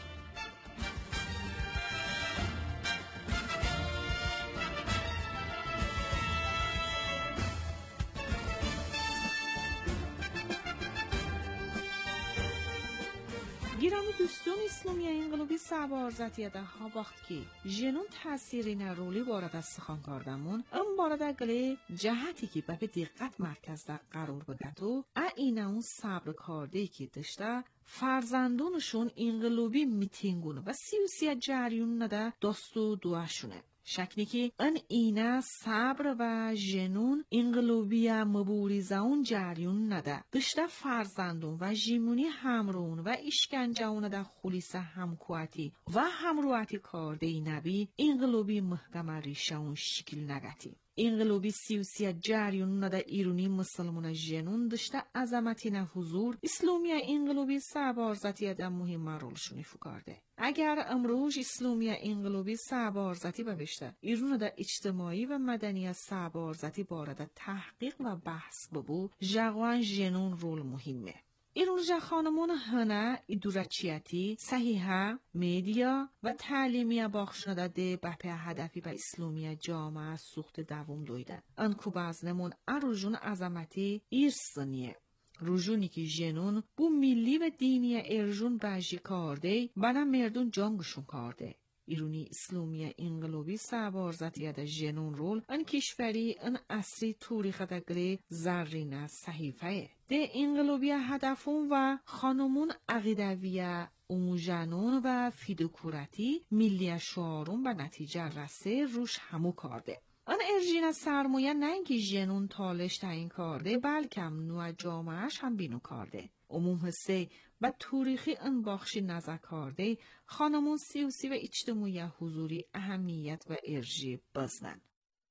گرامی دوستان اسلامی انقلابی سبارزتی ده ها وقت که جنون تأثیری نرولی وارد از سخن کردمون ام وارد گلی جهتی که به دقت مرکز در قرار بگد و این اون صبر کرده که داشته فرزندونشون انقلابی میتینگون و سیوسی جریون نده دستو دوشونه. شکنی که ان اینه صبر و جنون انقلابی مبوریزون جریون نده دشته فرزندون و جیمونی همرون و اشکنجهون ده خلیص همکواتی و همروعتی کرده ای نبی انقلابی محکم ریشون شکل نگتی. انقلابی سیوسی جریون نده ایرانی مسلمان جنون داشته عظمتی نه حضور اسلامی انقلابی سبارزتی ده مهم رولشونی فکرده. اگر امروز اسلامی انقلابی سبارزتی ببشته ایران ده اجتماعی و مدنی سبارزتی بارده تحقیق و بحث ببو جوان جنون رول مهمه. ایران جا خانمون هنه ایدورچیتی، صحیحه، میدیا و تعلیمی باخش نداده به پی هدفی به اسلامی جامعه سوخت دوم دویدن. انکو بازنمون اروجون عظمتی ایرسانیه. روجونی که جنون بو ملی و دینی ارجون بجی کرده بنا مردون جانگشون کرده. ایرانی اسلامی انقلابی سبارزتی ده جنون رول ان کشوری ان اصری توریخ ده گلی زرین صحیفه ده انقلابی هدفون و خانمون عقیدویه اوموژنون و فیدوکورتی ملی شعارون به نتیجه رسه روش همو کرده. آن ارژین سرمایه نه اینکه جنون تالش تعیین کرده بلکه نوع جامعهش هم بینو کرده. عموم حسه و تاریخی ان باخشی نظر کرده خانمون سیاسی و اجتماعی حضوری اهمیت و ارجی بزنن.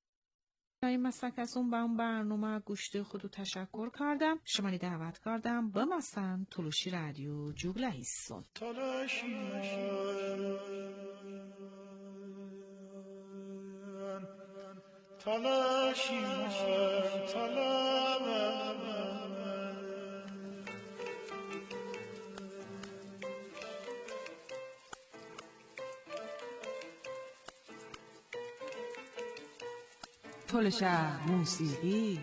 این مسکسون با اون برنامه گوشت خودو تشکر کردم. شمالی دعوت کردم به مثلا تلوشی رادیو جوگله هیستون. تلاشی تلاشی تلاشی تلشه موسیقی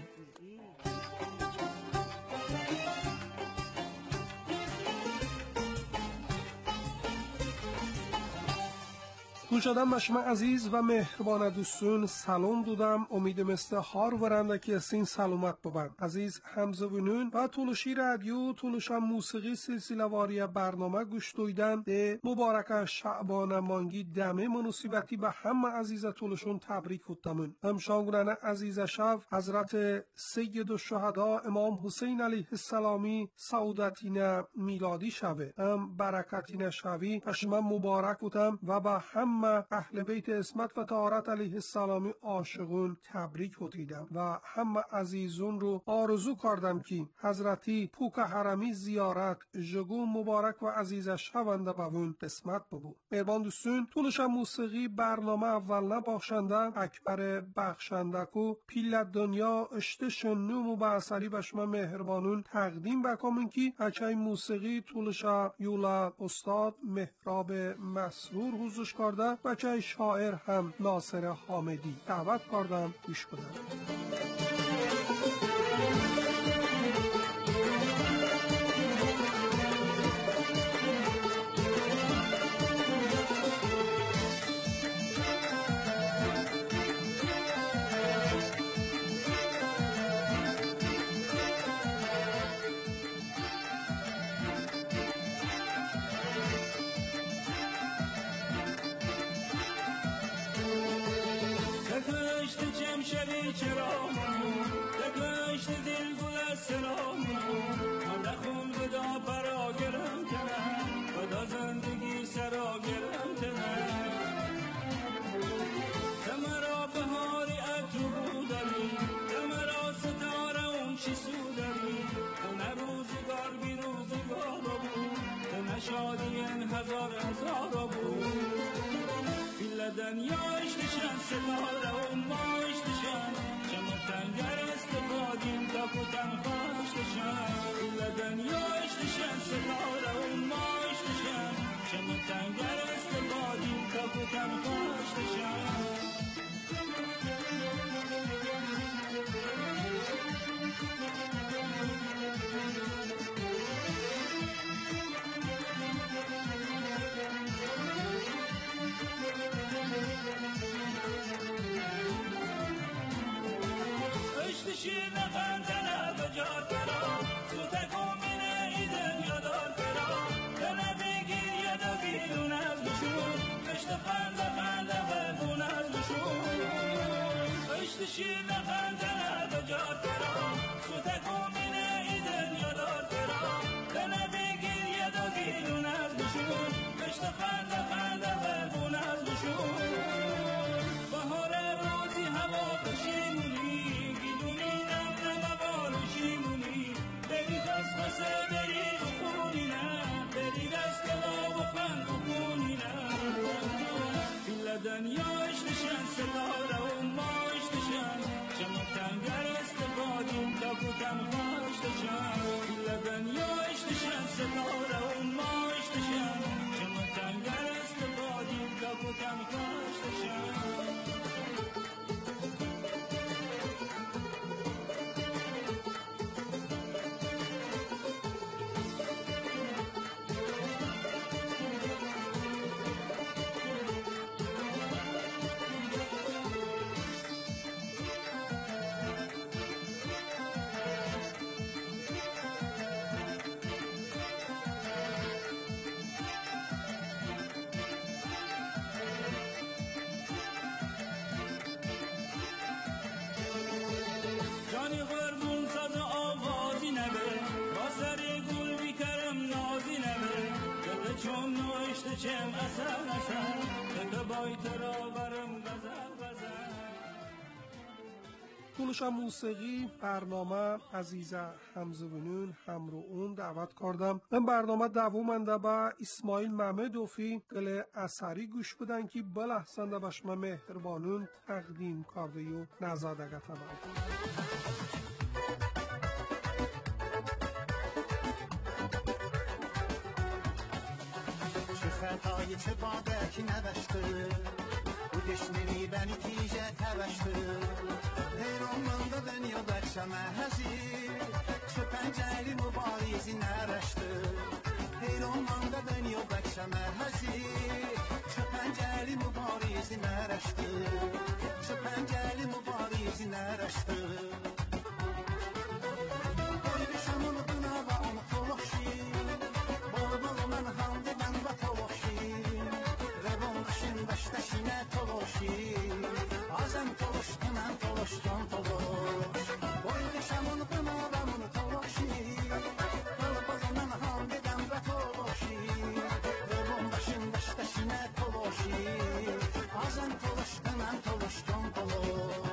توشادم بشما عزیز و مهربان دوستون سلام دودم. امید مثل هار ورنده که سین سلامت ببند. عزیز همزوینون و تولوشی رادیو تولوشم موسیقی سلسله واری برنامه گوش دویدن ده مبارک شعبان مانگی دمه مناسبتی به همه عزیز تولوشون تبریک هستمون. همشانگران عزیز شب حضرت سید الشهدا امام حسین علیه السلامی سعودتین میلادی شوه. هم برکتین شوی بشما مبارک بودم و به همه اهل بیت اسمت و طهارت علیه السلامی عاشقون تبریک بودیدم و همه عزیزون رو آرزو کردم که حضرتی پوک حرمی زیارت جگو مبارک و عزیز شونده بوون قسمت ببو. مهربان دوستون طولش موسیقی برنامه اول نباخشنده اکبر بخشنده کو پیلت دنیا اشتشن نومو به اثری بشما مهربانون تقدیم بکامون که اچای موسیقی طولش یولا استاد مهراب مسرور حضورش کرده و چای شاعر هم ناصر حامدی دعوت کردم گوش بدم. طولشم موسیقی برنامه عزیز همزوینون همرو اون دعوت کردم. این برنامه دوامنده با اسماعیل محمدوفی گل اثری گوش بدن که بلحسنده بشما مهربانون تقدیم کرده و نزادگه تمام. چه خطای چه باده که نبشته bu düşmeni beni tice tebeşti Heyromanda dünya bakşama hazir Şu penceri mübarizi nereşti Heyromanda dünya bakşama hazir Şu penceri mübarizi نرشته چه پنجلی مبارزی نرشته بایده شمون بنا و اون تلاشی بال بال من هم دیدن و تلاشی روان بشین بشتشینه تلاشی ازم تلاشتنم تلاشتن تلاش بایده شمون بنا و اون تلاشی بال بال من هم دیدن و تلاشی روان بشین بشتشینه تلاشی ازم تلاشتنم تلاشتن تلاش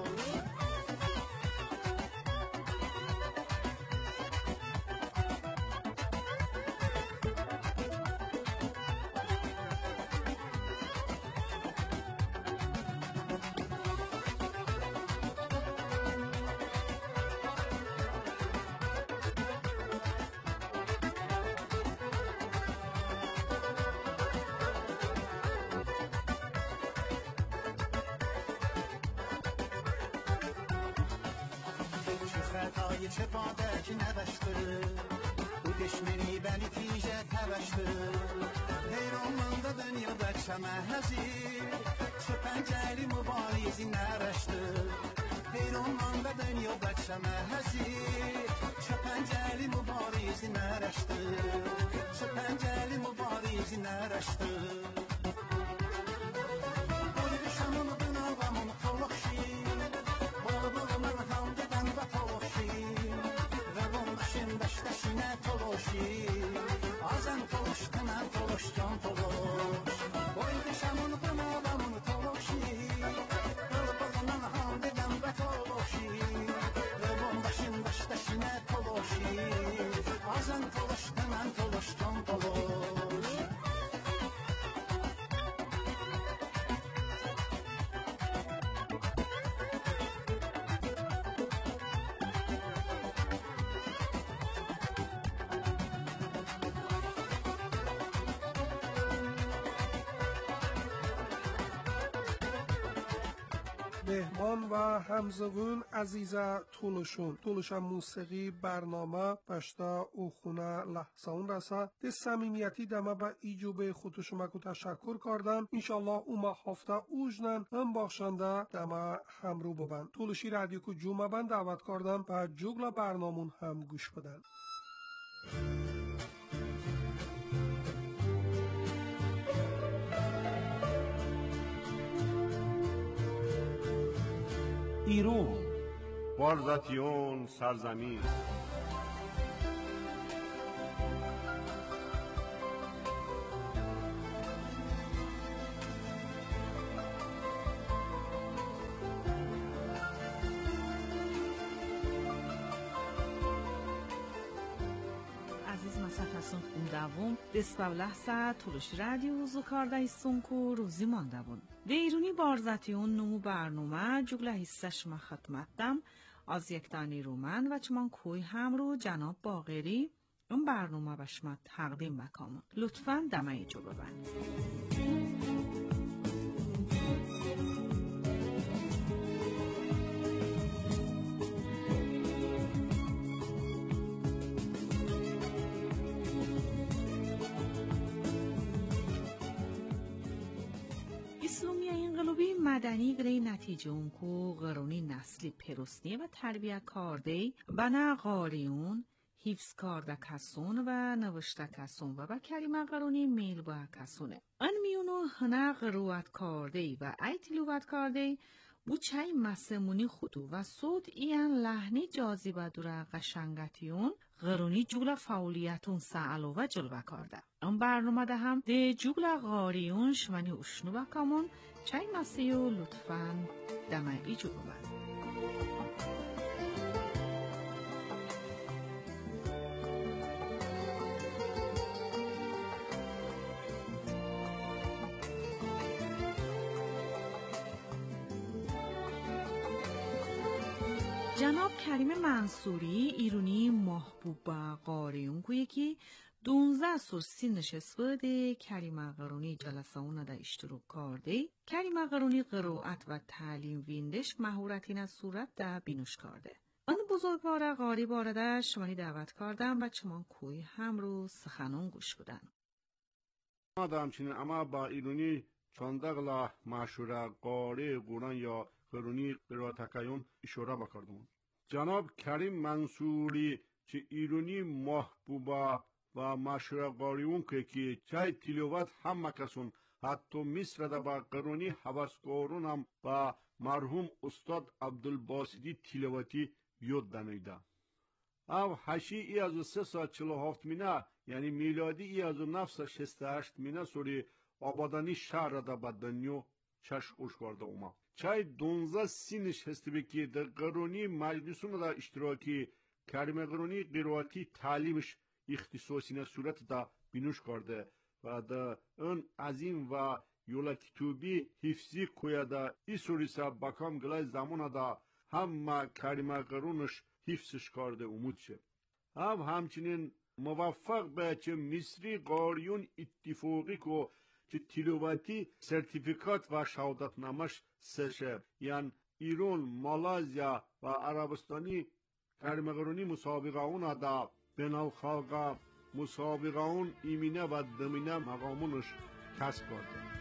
خطای چه پاده که نبشته bu düşmeni beni tice tebeşti Heyran manda dönüyor bakşama hazir Şu penceli mübarizi nereşti Heyran manda dönüyor bakşama hazir Şu penceli mübarizi nereşti Şu penceli mübarizi nereşti Boydu şamın bina gamın tolakşi Bol bol men hamdeden ve tolakşi Revan başın beşteşine tolakşi Azem toluştunan toluştan tolaş Boydu şamın bina gamın tolakşi Bol bol men hamdeden ve tolakşi Revan başın beşteşine tolakşi Azem toluştunan toluştan tolaş مهمان و همزبون عزیزه طولشون طولش موسیقی برنامه بشتا او خونه لحظه رسه ده سمیمیتی دمه به ایجوب خودشمکو تشکر کردم انشالله او ما هفته اوجنن هم باخشنده دمه همرو ببن طولشی رادیو کو جمعه بند دعوت کردم و جگل برنامون هم گوش بدن ایران بارزاتیون سرزمین Aziz masakasın xundavun desbavlahsa tuluş radyo zukarda sunku ruzi mandavun. دیرونی بارزتیون نمو برنامه جگله حسش ما خدمتم از یک دانی رومن و چمان کوی هم رو جناب باقری اون برنامه بشما تقدیم بکنم لطفاً دمه ایجو ببند مدنی گری نتیجه اون کو قرونی نسلی پروسنی و تربیه کارده بنا قاریون حفظ کارده کسون و نوشته کسون و با کلمه قرونی میل با کسونه ان میونو هنه قروت کارده و ایتلوت کارده بو چای مسمونی خودو و صوت ایان لحنی جاذبه دوره قشنگتیون قرونی جوگل فعالیتون سعلو و جلوه کارده اون برنامه ده هم ده جوگل غاریون شمانی اشنو بکامون چای مسیو لطفاً دمایی جو ببند جناب کریم منصوری ایرونی محبوب قاریون کویه که دونزده سال سینش اسپده کریم قرونی جلسه اون دا اشتراک کرده کریم قرونی قرائت و تعلیم ویندش مهارتین از صورت دا بینوش کرده آن بزرگوار قاری بارده شمانی دعوت کردم و چمان کوی هم رو سخنون گوش بدن ما دا همچنین اما با ایرونی چاندقلا مشهور قاره قرآن یا قرونی قراتکایون اشاره بکردم. جناب کریم منصوری چه ایرانی محبوبه و مشهور قاریون که چای تلاوت همه کسون حتی مصر دا با قرونی حواسکارون هم با مرحوم استاد عبدالباسطی تلاوتی یاد دانیده. او هشی ای از سه ساعت چلو هفت مینه یعنی میلادی ای از نفس شست هشت مینه سوری آبادانی شهر دا با دنیا چشم اوش کرده اومد. چای دونزه سینش هستی بکی در قرونی مجلسون دا اشتراکی کریم قرونی قرائتی تعلیمش اختصاصی صورت دا بینوش کرده و دا اون عظیم و یولا کتوبی حفظی کویا دا ای سوریسا بکام گلای زمان دا هم کریم قرونش حفظش کرده امود شه. هم همچنین موفق به چه مصری قاریون اتفاقی که چه تلاوتی سرتیفیکات و شهادت نامش سشه یعنی ایران، مالازیا و عربستانی کریم قرونی مسابقه اون دا بین خالقا مسابقه اون ایمینه و دمینه مقامونش کسب کرده.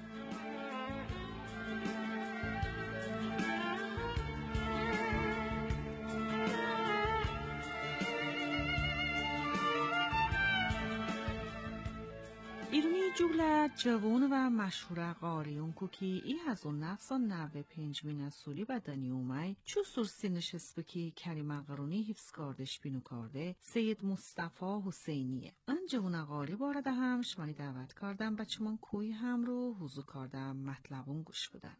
ایرونی جوله جوان و مشهور قاریون کوکی ای از اون نفس نوه پنجمین سولی بدنی اومای چو سرسی نشست بکی کریم قرونی حفظ کردش بینو کرده سید مصطفی حسینیه. ان جوان قاری بارده هم شمانی دعوت کردم بچه من کوی هم رو حضور کردم مطلبون گوش بدن.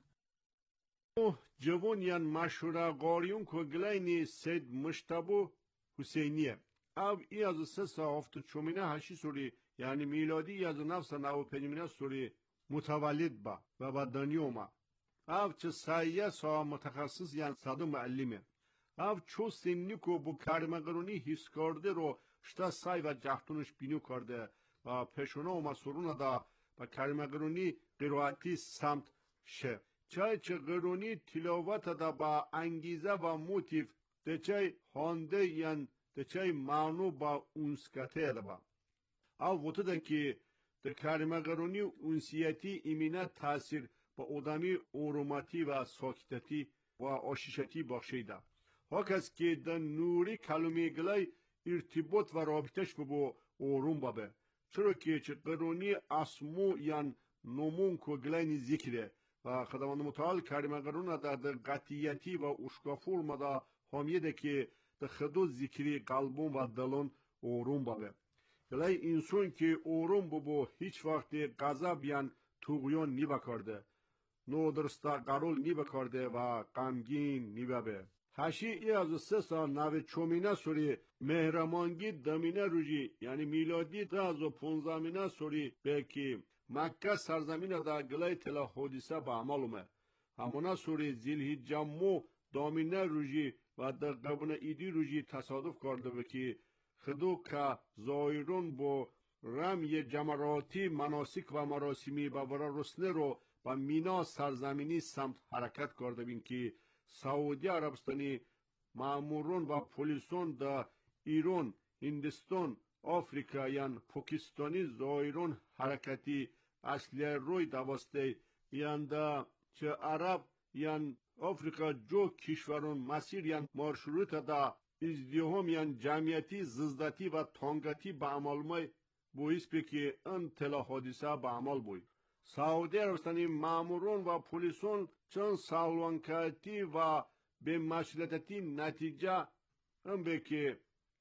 اوه جوان یان مشهور قاریون که گلینی سید مصطفی حسینیه. او ای از سه سا هفته چومینه هشی سولی یعنی میلادی از نفس نو پنجمینه سوری متولد با و با دنیا اومد. او چه سایه سا متخصص یعنی صدو معلمه. او چو سنی که با کریم قرونی حفظ کرده رو شتا سای و جهتونش بینو کرده و پیشونه اومد سرونه دا با کریم قرونی قرائتی سمت شه. چای چه قرونی تلاوت دا با انگیزه و موتیف ده چای هانده یعنی ده چای معنو با اونسکته دا با. او وقتی ده که در کریم قرونی اونسیتی ایمینه تاثیر با آدمی اوروماتی و ساکتتی و آشیشتی بخشیده. هاکس که در نوری کلمه گلای ارتباط و رابطش با اوروم بابه. چرا که چه قرونی اسمو یا نمون که گلای ذکره و خداوند متعال کریم قرون در قطیتی و اشکافور مدا همیه ده که در خدو ذکری قلبون و دلون اوروم بابه. گلای انسان که اوروم بابو هیچ وقت غضب یا توغیان نی بکرده. نو درستا قرول نی بکرده و غمگین نی بابه. هشی ای از سه سال نوه چومینه سوری مهرمانگی دمینه روژی یعنی میلادی ده از و پونزامینه سوری بکی مکه سرزمین دا گلای تلا حدیثه با عمل اومه. همونا سوری زیلهی جمو دامینه روژی و در قبن ایدی روژی تصادف کرده بکی خدو که زایرون با رمی جمراتی مناسک و مراسمی با برا رسنه رو با مینا سرزمینی سمت حرکت کرده بین که سعودی عربستانی مامورون و پولیسون دا ایران، هندستان، آفریقا یان پاکستانی زایرون حرکتی اصلی روی دواسته یان دا چه عرب یان آفریقا جو کشورون مسیر یان مارشروط دا ازدیهم یان جمعیتی ززدتی و تانگتی با عمل مای بویس بکی ان تلا حادثه با عمل بوی. سعودی عربستانی مامورون و پولیسون چون سالوانکاتی و به مشلتتی نتیجه هم بکی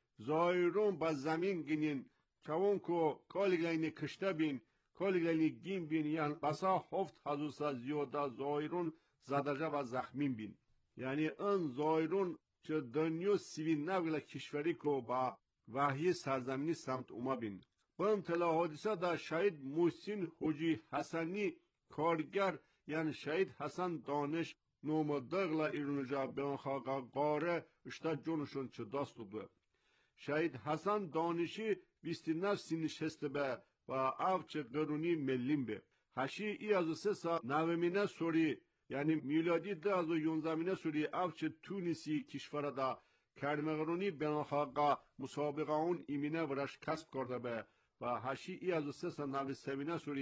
زایرون با زمین گینین چون که کالگلینی کشته بین کالگلینی گیم بین یعنی بسا هفت هزوسا زیاده زایرون زدجه و زخمین بین یعنی ان زایرون چه دنیا سیوین نوگل کشوری که با وحی سرزمینی سمت اوما بین با امتلا حادثه دا شهید محسن حجی حسنی کارگر یعنی شهید حسن دانش نومدغلا ایرونجا بانخواقا قاره اشتا جونشون چه داستو به شهید حسن دانشی بیست نفسی نشسته به و اوچ قرونی ملیم به هشی ای از سه سا نومینه سوری یعنی میلادی ده از یونزمینه سوری اوچ تونیسی کشور دا کریم قرونی بانخواقا مسابقه اون ایمینه ورش کسب کرده به و هشی ای از سه سا نوی سوینه سوری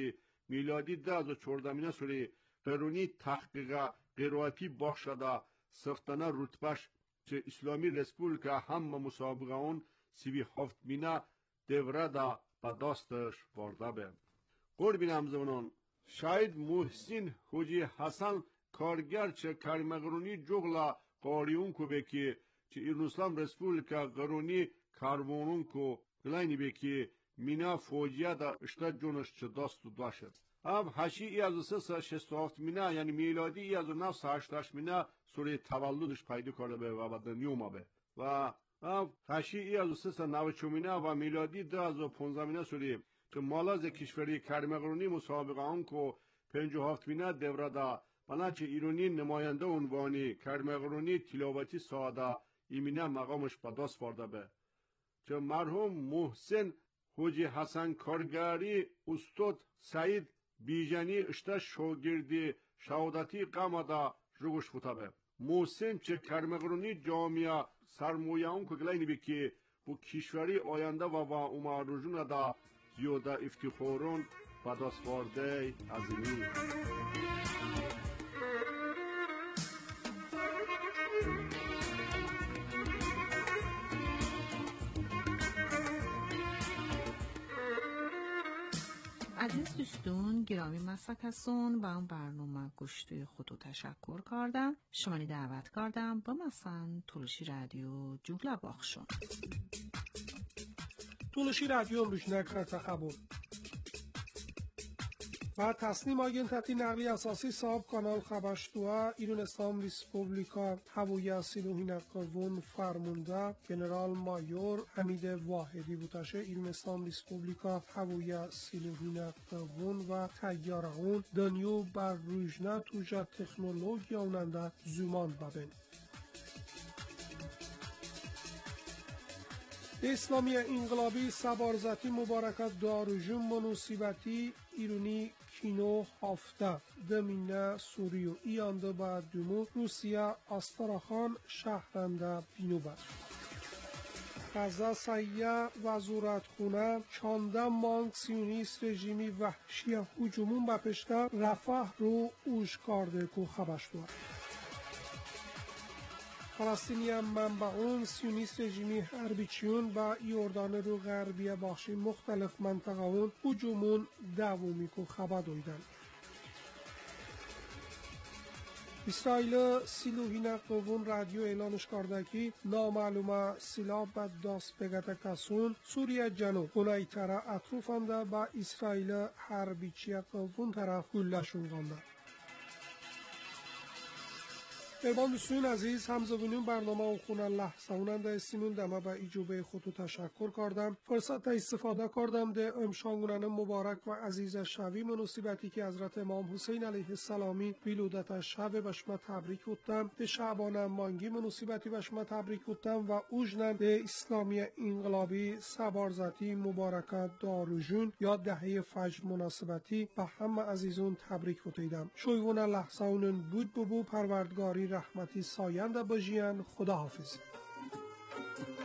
میلادی ده هزار و چهاردهم سوری قرونی تحقیق قرائتی بخشده سفتانه رتبش چه اسلامی رسپولیکا هم مسابقه اون سی و هفت مینه دوره دا به دستش برده به. قربین همزمانان، شاید محسن حجی حسن کارگر چه کرمغرونی جغلا قاریون کو بکی چه ایران اسلام رسپولیکا قرونی کاروانون کو گلینی بکی مینا فوجیه دا اشتا جونش چه دست و داشت. اب هشی ای از سه شست و هفت مینه یعنی میلادی ای از نو هشتاش مینه سوری تولدش پیدا کرده به و به دنیا به و اب هشی ای از سه نو چومینه و میلادی ده هزار و پانزده مینه سوری که مالاز کشوری کرمغرونی مسابقه آن کو پنجاه و هفت مینه دوره دا بناچه ایرانی نماینده عنوانی کرمغرونی تلاوتی ساده ایمینه مقامش به دست برده به چه مرحوم محسن حجی حسن کارگری استاد سعید بیژنی اشته شاگردی شهادتی قمدا جوش فوتابه محسن چه کرمغرونی جامعه سرمایه اون کگلینی بکی bu کشوری آینده و با امارجون دا زیاده افتخارون به دست برده عظیمی. عزیز دوستون گرامی مسک هستون با اون برنامه گوشتوی خودو تشکر کردم شمانی دعوت کردم با مثلا تولشی رادیو جوگلا باخشون تولشی رادیو امروشنک خطا خبر و تصنیم آگنتتی نقلی اساسی صاحب کانال خبشتوه ایران اسلام ریسپوبلیکا هویه سیلوهین قوون فرمونده جنرال مایور حمید واحدی بودشه ایران اسلام ریسپوبلیکا هویه سیلوهین قوون و تیارهون دنیو بر روژنه توجه تکنولوژی اوننده زمان ببین اسلامی انقلابی سبارزتی مبارکت داروژون منوسیبتی ایرونی کینو هفته دمینه سوریو ایانده با دومو روسیه آستراخان شهرنده بینوبر غزه سیه وزارت خونه چانده مانگ سیونیست رژیمی وحشی هجومون به پشته رفح رو اوش کرده که خبشتوار فلسطینی هم منبعون سیونیست رژیمی هربیچیون و یوردان رو غربی بخشی مختلف منطقه اون هجومون دومی که خبر دویدن اسرائیل سیلوهین قوون رادیو اعلانش کرده که نامعلومه سلاح به دست بگته کسون سوریه جنوب اونای طرح اطروفنده با اسرائیل هربیچی قوون طرف گلشون گانده پیمان دوستون عزیز همزبونین برنامه و خونه لحظه اوننده استیمون دمه به ایجوبه خودو تشکر کردم فرصت استفاده کردم ده امشانگونن مبارک و عزیز شوی مناسبتی که حضرت امام حسین علیه السلامی ولادت شب بشما تبریک بودم ده شعبان مانگی مناسبتی بشما تبریک بودم و اوجنن ده اسلامی انقلابی سبارزتی مبارکت داروژون یا دهه فجر مناسبتی به همه عزیزون تبریک بودیدم شویون لحظه اونن بود ببو پروردگاری رحمتی ساینده بجیان خداحافظ